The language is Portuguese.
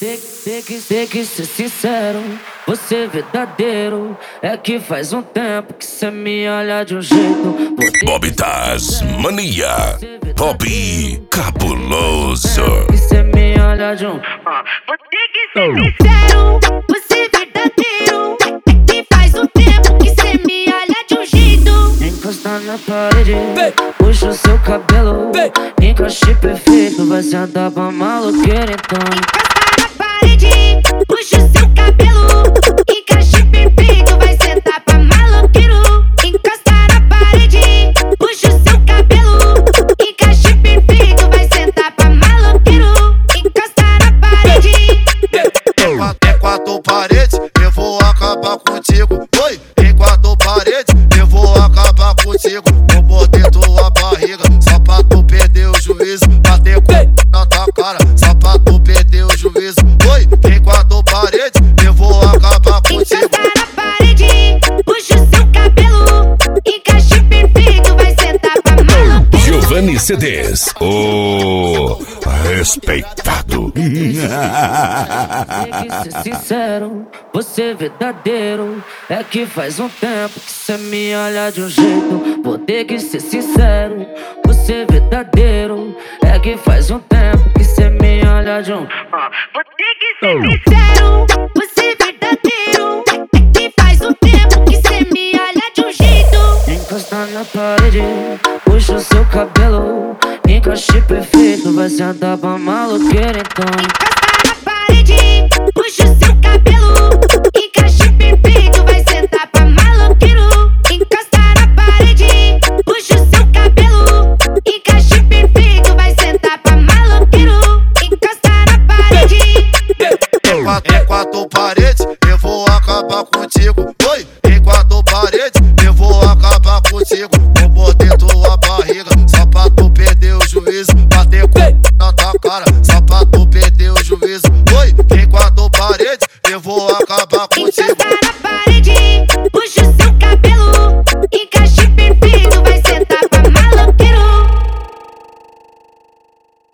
Tem que ser sincero, você verdadeiro. É que faz um tempo que cê me olha de um jeito. Bob Tasmania, Bob cabuloso. Que cê me olha de um. Vou ter que ser sincero, você verdadeiro. É que faz um tempo que cê me olha de um jeito. Encosta na parede, puxa o seu cabelo. Encaixe perfeito, vai se andar pra maloqueira então. Puxa o seu cabelo, encaixe perfeito, vai sentar pra maloqueiro. Encosta na parede, puxa o seu cabelo, encaixe perfeito, vai sentar pra maloqueiro. Encosta na parede. Em quatro paredes, eu vou acabar contigo. Oi, em quatro paredes, eu vou acabar contigo. Vou morder tua barriga, só pra tu perder o juízo. Bater com na tua cara, só pra tu perder o juízo. Oi, em quatro paredes, eu vou acabar contigo. Encosta na parede, puxa o seu cabelo, encaixe perfeito, vai sentar pra maloqueiro. Giovanni CDs, o respeitado. Tem que ser sincero, você verdadeiro. É que faz um tempo que cê me olha de um jeito. Vou ter que ser sincero, você verdadeiro. É que faz um tempo que cê me olha de um. Vou ter que ser sincero, você verdadeiro. É que faz um tempo que cê me olha de um jeito. Encosta na parede, puxa o seu cabelo. Encaixe perfeito, vai se andar pra maloqueira então. Encosta na parede, puxa o seu cabelo, encaixe perfeito, vai sentar pra maloqueiro. Encosta na parede, puxa o seu cabelo, encaixe perfeito, vai sentar pra maloqueiro. Encosta na parede. Em quatro paredes, eu vou acabar contigo. Oi, em quatro paredes, eu vou acabar contigo. Vou